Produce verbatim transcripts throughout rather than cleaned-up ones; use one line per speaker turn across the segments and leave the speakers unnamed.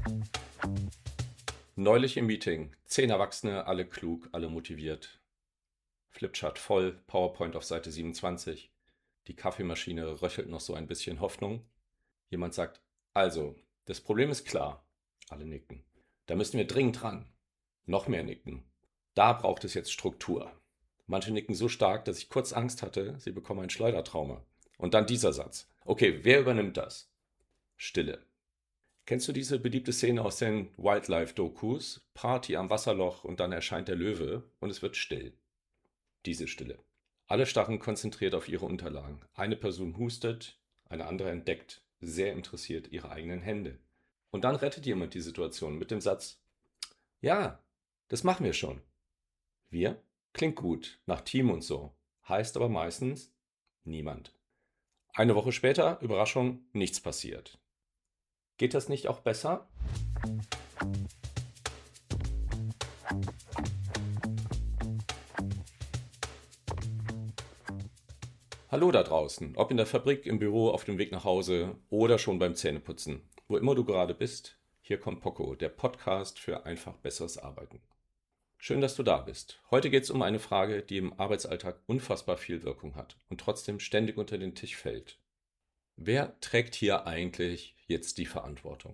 Neulich im Meeting. Zehn Erwachsene, alle klug, alle motiviert. Flipchart voll, PowerPoint auf Seite siebenundzwanzig. Die Kaffeemaschine röchelt noch so ein bisschen Hoffnung. Jemand sagt, also, das Problem ist klar. Alle nicken. Da müssen wir dringend ran. Noch mehr nicken. Da braucht es jetzt Struktur. Manche nicken so stark, dass ich kurz Angst hatte, sie bekommen ein Schleudertrauma. Und dann dieser Satz. Okay, wer übernimmt das? Stille. Kennst du diese beliebte Szene aus den Wildlife-Dokus? Party am Wasserloch und dann erscheint der Löwe und es wird still. Diese Stille. Alle starren konzentriert auf ihre Unterlagen. Eine Person hustet, eine andere entdeckt, sehr interessiert, ihre eigenen Hände. Und dann rettet jemand die Situation mit dem Satz, ja, das machen wir schon. Wir? Klingt gut, nach Team und so. Heißt aber meistens niemand. Eine Woche später, Überraschung, nichts passiert. Geht das nicht auch besser? Hallo da draußen, ob in der Fabrik, im Büro, auf dem Weg nach Hause oder schon beim Zähneputzen. Wo immer du gerade bist, hier kommt Poco, der Podcast für einfach besseres Arbeiten. Schön, dass du da bist. Heute geht es um eine Frage, die im Arbeitsalltag unfassbar viel Wirkung hat und trotzdem ständig unter den Tisch fällt. Wer trägt hier eigentlich jetzt die Verantwortung?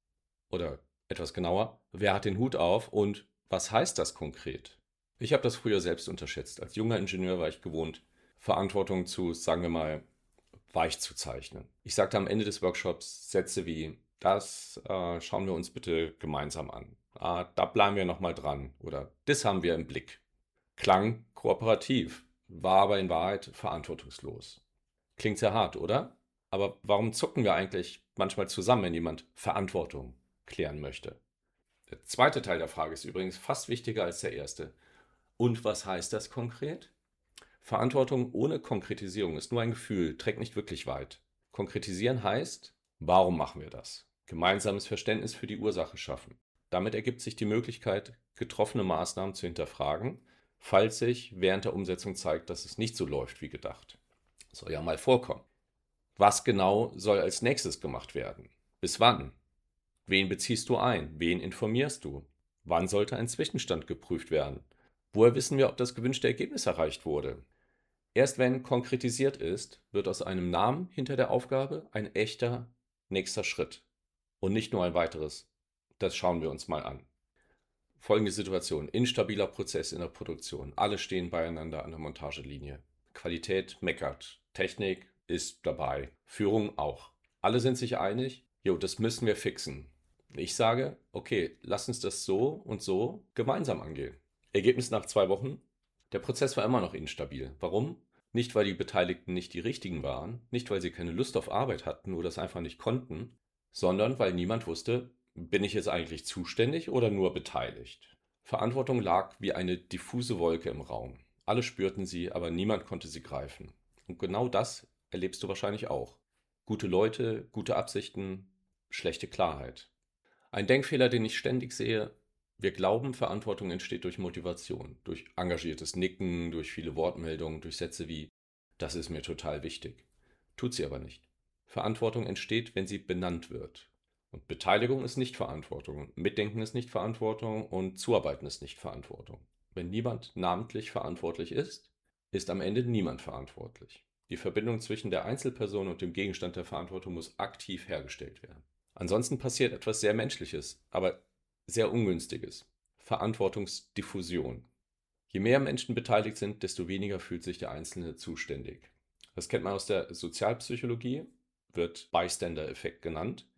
Oder etwas genauer, wer hat den Hut auf und was heißt das konkret? Ich habe das früher selbst unterschätzt. Als junger Ingenieur war ich gewohnt, Verantwortung zu, sagen wir mal, weich zu zeichnen. Ich sagte am Ende des Workshops Sätze wie, das äh, schauen wir uns bitte gemeinsam an. Ah, da bleiben wir nochmal dran. Oder das haben wir im Blick. Klang kooperativ, war aber in Wahrheit verantwortungslos. Klingt sehr hart, oder? Aber warum zucken wir eigentlich manchmal zusammen, wenn jemand Verantwortung klären möchte? Der zweite Teil der Frage ist übrigens fast wichtiger als der erste. Und was heißt das konkret? Verantwortung ohne Konkretisierung ist nur ein Gefühl, trägt nicht wirklich weit. Konkretisieren heißt, warum machen wir das? Gemeinsames Verständnis für die Ursache schaffen. Damit ergibt sich die Möglichkeit, getroffene Maßnahmen zu hinterfragen, falls sich während der Umsetzung zeigt, dass es nicht so läuft wie gedacht. Soll ja mal vorkommen. Was genau soll als nächstes gemacht werden? Bis wann? Wen beziehst du ein? Wen informierst du? Wann sollte ein Zwischenstand geprüft werden? Woher wissen wir, ob das gewünschte Ergebnis erreicht wurde? Erst wenn konkretisiert ist, wird aus einem Namen hinter der Aufgabe ein echter nächster Schritt und nicht nur ein weiteres. Das schauen wir uns mal an. Folgende Situation: instabiler Prozess in der Produktion. Alle stehen beieinander an der Montagelinie. Qualität meckert. Technik ist dabei. Führung auch. Alle sind sich einig, jo, das müssen wir fixen. Ich sage, okay, lass uns das so und so gemeinsam angehen. Ergebnis nach zwei Wochen: Der Prozess war immer noch instabil. Warum? Nicht, weil die Beteiligten nicht die richtigen waren, nicht, weil sie keine Lust auf Arbeit hatten oder es einfach nicht konnten, sondern weil niemand wusste, bin ich jetzt eigentlich zuständig oder nur beteiligt? Verantwortung lag wie eine diffuse Wolke im Raum. Alle spürten sie, aber niemand konnte sie greifen. Und genau das erlebst du wahrscheinlich auch. Gute Leute, gute Absichten, schlechte Klarheit. Ein Denkfehler, den ich ständig sehe: Wir glauben, Verantwortung entsteht durch Motivation, durch engagiertes Nicken, durch viele Wortmeldungen, durch Sätze wie „Das ist mir total wichtig“. Tut sie aber nicht. Verantwortung entsteht, wenn sie benannt wird. Und Beteiligung ist nicht Verantwortung, Mitdenken ist nicht Verantwortung und Zuarbeiten ist nicht Verantwortung. Wenn niemand namentlich verantwortlich ist, ist am Ende niemand verantwortlich. Die Verbindung zwischen der Einzelperson und dem Gegenstand der Verantwortung muss aktiv hergestellt werden. Ansonsten passiert etwas sehr Menschliches, aber sehr Ungünstiges: Verantwortungsdiffusion. Je mehr Menschen beteiligt sind, desto weniger fühlt sich der Einzelne zuständig. Das kennt man aus der Sozialpsychologie, wird Bystander-Effekt genannt.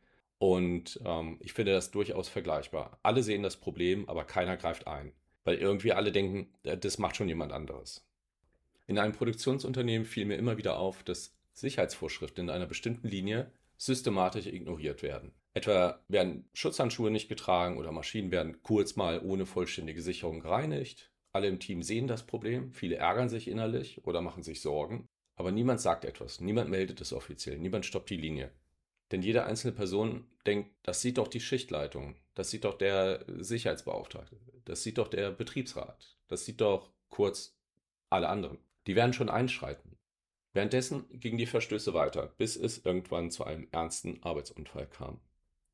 Und ähm, ich finde das durchaus vergleichbar. Alle sehen das Problem, aber keiner greift ein, weil irgendwie alle denken, äh, das macht schon jemand anderes. In einem Produktionsunternehmen fiel mir immer wieder auf, dass Sicherheitsvorschriften in einer bestimmten Linie systematisch ignoriert werden. Etwa werden Schutzhandschuhe nicht getragen oder Maschinen werden kurz mal ohne vollständige Sicherung gereinigt. Alle im Team sehen das Problem, viele ärgern sich innerlich oder machen sich Sorgen, aber niemand sagt etwas, niemand meldet es offiziell, niemand stoppt die Linie. Denn jede einzelne Person denkt, das sieht doch die Schichtleitung, das sieht doch der Sicherheitsbeauftragte, das sieht doch der Betriebsrat, das sieht doch kurz alle anderen. Die werden schon einschreiten. Währenddessen gingen die Verstöße weiter, bis es irgendwann zu einem ernsten Arbeitsunfall kam.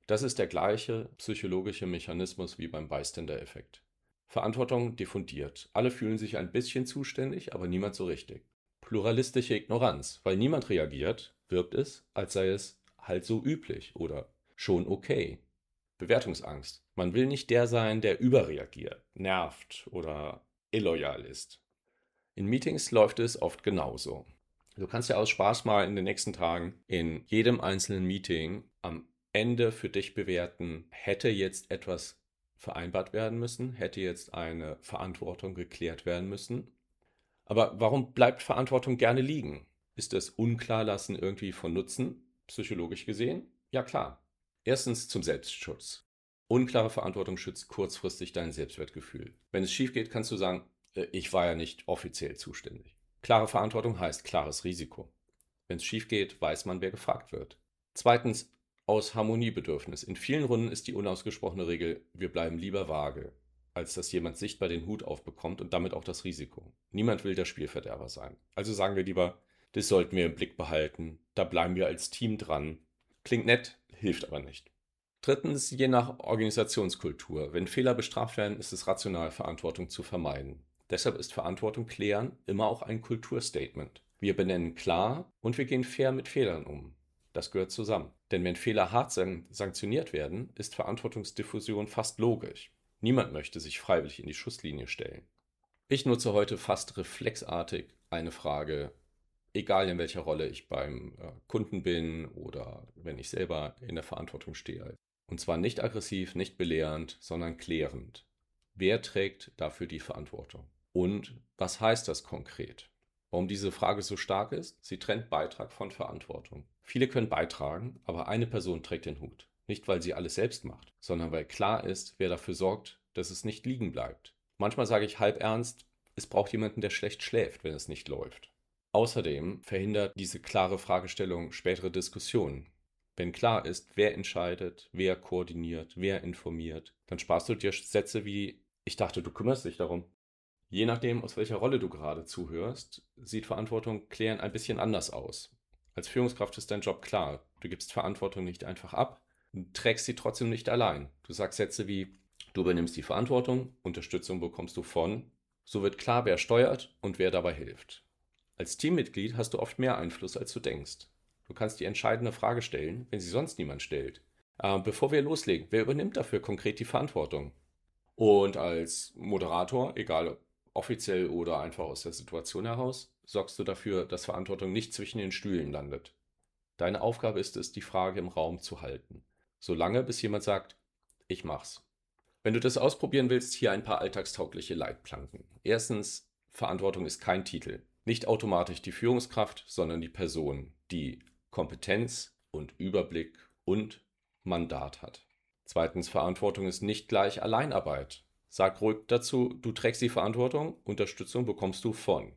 Das ist der gleiche psychologische Mechanismus wie beim Bystander-Effekt. Verantwortung diffundiert. Alle fühlen sich ein bisschen zuständig, aber niemand so richtig. Pluralistische Ignoranz. Weil niemand reagiert, wirkt es, als sei es halt so üblich oder schon okay. Bewertungsangst. Man will nicht der sein, der überreagiert, nervt oder illoyal ist. In Meetings läuft es oft genauso. Du kannst ja aus Spaß mal in den nächsten Tagen in jedem einzelnen Meeting am Ende für dich bewerten, hätte jetzt etwas vereinbart werden müssen, hätte jetzt eine Verantwortung geklärt werden müssen. Aber warum bleibt Verantwortung gerne liegen? Ist das Unklarlassen irgendwie von Nutzen, psychologisch gesehen? Ja klar. Erstens zum Selbstschutz. Unklare Verantwortung schützt kurzfristig dein Selbstwertgefühl. Wenn es schief geht, kannst du sagen, äh, ich war ja nicht offiziell zuständig. Klare Verantwortung heißt klares Risiko. Wenn es schief geht, weiß man, wer gefragt wird. Zweitens, aus Harmoniebedürfnis. In vielen Runden ist die unausgesprochene Regel, wir bleiben lieber vage, als dass jemand sichtbar den Hut aufbekommt und damit auch das Risiko. Niemand will der Spielverderber sein. Also sagen wir lieber, das sollten wir im Blick behalten, da bleiben wir als Team dran. Klingt nett, hilft aber nicht. Drittens, je nach Organisationskultur. Wenn Fehler bestraft werden, ist es rational, Verantwortung zu vermeiden. Deshalb ist Verantwortung klären immer auch ein Kulturstatement. Wir benennen klar und wir gehen fair mit Fehlern um. Das gehört zusammen. Denn wenn Fehler hart sanktioniert werden, ist Verantwortungsdiffusion fast logisch. Niemand möchte sich freiwillig in die Schusslinie stellen. Ich nutze heute fast reflexartig eine Frage, egal in welcher Rolle ich beim Kunden bin oder wenn ich selber in der Verantwortung stehe. Und zwar nicht aggressiv, nicht belehrend, sondern klärend. Wer trägt dafür die Verantwortung? Und was heißt das konkret? Warum diese Frage so stark ist? Sie trennt Beitrag von Verantwortung. Viele können beitragen, aber eine Person trägt den Hut. Nicht, weil sie alles selbst macht, sondern weil klar ist, wer dafür sorgt, dass es nicht liegen bleibt. Manchmal sage ich halb ernst, es braucht jemanden, der schlecht schläft, wenn es nicht läuft. Außerdem verhindert diese klare Fragestellung spätere Diskussionen. Wenn klar ist, wer entscheidet, wer koordiniert, wer informiert, dann sparst du dir Sätze wie, ich dachte, du kümmerst dich darum. Je nachdem, aus welcher Rolle du gerade zuhörst, sieht Verantwortung klären ein bisschen anders aus. Als Führungskraft ist dein Job klar. Du gibst Verantwortung nicht einfach ab, du trägst sie trotzdem nicht allein. Du sagst Sätze wie, du übernimmst die Verantwortung, Unterstützung bekommst du von. So wird klar, wer steuert und wer dabei hilft. Als Teammitglied hast du oft mehr Einfluss, als du denkst. Du kannst die entscheidende Frage stellen, wenn sie sonst niemand stellt. Äh, bevor wir loslegen, wer übernimmt dafür konkret die Verantwortung? Und als Moderator, egal offiziell oder einfach aus der Situation heraus, sorgst du dafür, dass Verantwortung nicht zwischen den Stühlen landet. Deine Aufgabe ist es, die Frage im Raum zu halten. Solange, bis jemand sagt, ich mach's. Wenn du das ausprobieren willst, hier ein paar alltagstaugliche Leitplanken. Erstens, Verantwortung ist kein Titel. Nicht automatisch die Führungskraft, sondern die Person, die Kompetenz und Überblick und Mandat hat. Zweitens, Verantwortung ist nicht gleich Alleinarbeit. Sag ruhig dazu, du trägst die Verantwortung, Unterstützung bekommst du von.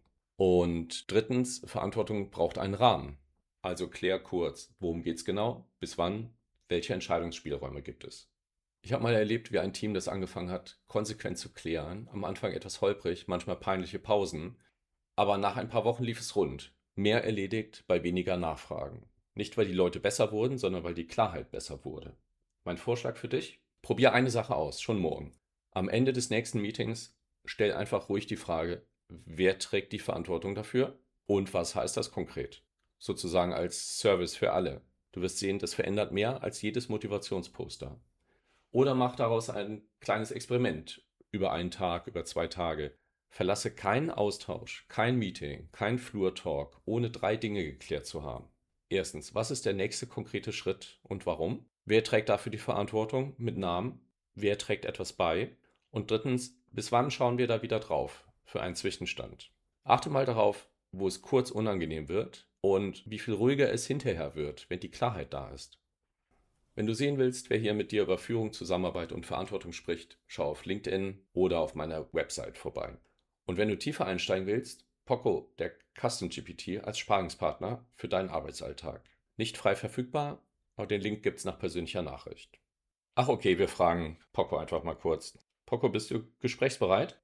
Und drittens, Verantwortung braucht einen Rahmen. Also klär kurz, worum geht's genau, bis wann, welche Entscheidungsspielräume gibt es. Ich habe mal erlebt, wie ein Team das angefangen hat, konsequent zu klären. Am Anfang etwas holprig, manchmal peinliche Pausen. Aber nach ein paar Wochen lief es rund. Mehr erledigt bei weniger Nachfragen. Nicht, weil die Leute besser wurden, sondern weil die Klarheit besser wurde. Mein Vorschlag für dich, probier eine Sache aus, schon morgen. Am Ende des nächsten Meetings stell einfach ruhig die Frage, wer trägt die Verantwortung dafür und was heißt das konkret? Sozusagen als Service für alle. Du wirst sehen, das verändert mehr als jedes Motivationsposter. Oder mach daraus ein kleines Experiment über einen Tag, über zwei Tage. Verlasse keinen Austausch, kein Meeting, kein Flurtalk, ohne drei Dinge geklärt zu haben. Erstens, was ist der nächste konkrete Schritt und warum? Wer trägt dafür die Verantwortung mit Namen? Wer trägt etwas bei? Und drittens, bis wann schauen wir da wieder drauf für einen Zwischenstand? Achte mal darauf, wo es kurz unangenehm wird und wie viel ruhiger es hinterher wird, wenn die Klarheit da ist. Wenn du sehen willst, wer hier mit dir über Führung, Zusammenarbeit und Verantwortung spricht, schau auf LinkedIn oder auf meiner Website vorbei. Und wenn du tiefer einsteigen willst, Poco, der Custom G P T, als Sparingspartner für deinen Arbeitsalltag. Nicht frei verfügbar, aber den Link gibt's nach persönlicher Nachricht. Ach okay, wir fragen Poco einfach mal kurz. Poco, bist du gesprächsbereit?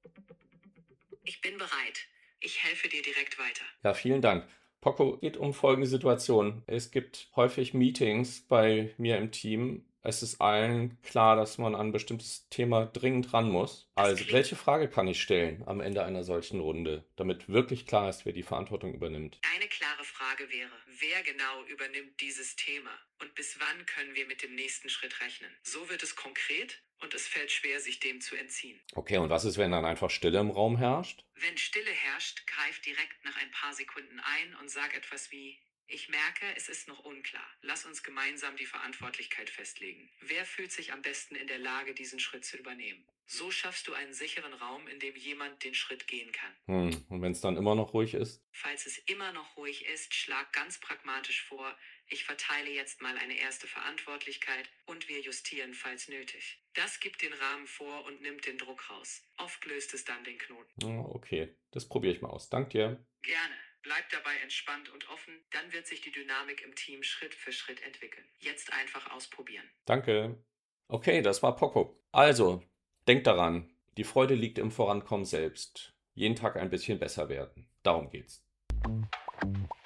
Ich bin bereit. Ich helfe dir direkt weiter.
Ja, vielen Dank. Poco, geht um folgende Situation. Es gibt häufig Meetings bei mir im Team, es ist allen klar, dass man an ein bestimmtes Thema dringend ran muss. Also, welche Frage kann ich stellen am Ende einer solchen Runde, damit wirklich klar ist, wer die Verantwortung übernimmt?
Eine klare Frage wäre, wer genau übernimmt dieses Thema und bis wann können wir mit dem nächsten Schritt rechnen? So wird es konkret und es fällt schwer, sich dem zu entziehen.
Okay, und was ist, wenn dann einfach Stille im Raum herrscht?
Wenn Stille herrscht, greif direkt nach ein paar Sekunden ein und sag etwas wie: Ich merke, es ist noch unklar. Lass uns gemeinsam die Verantwortlichkeit festlegen. Wer fühlt sich am besten in der Lage, diesen Schritt zu übernehmen? So schaffst du einen sicheren Raum, in dem jemand den Schritt gehen kann.
Hm, und wenn es dann immer noch ruhig ist?
Falls es immer noch ruhig ist, schlag ganz pragmatisch vor: Ich verteile jetzt mal eine erste Verantwortlichkeit und wir justieren, falls nötig. Das gibt den Rahmen vor und nimmt den Druck raus. Oft löst es dann den Knoten.
Ja, okay, das probiere ich mal aus. Dank dir.
Gerne. Bleib dabei entspannt und offen, dann wird sich die Dynamik im Team Schritt für Schritt entwickeln. Jetzt einfach ausprobieren.
Danke. Okay, das war Poco. Also, denk daran, die Freude liegt im Vorankommen selbst. Jeden Tag ein bisschen besser werden. Darum geht's.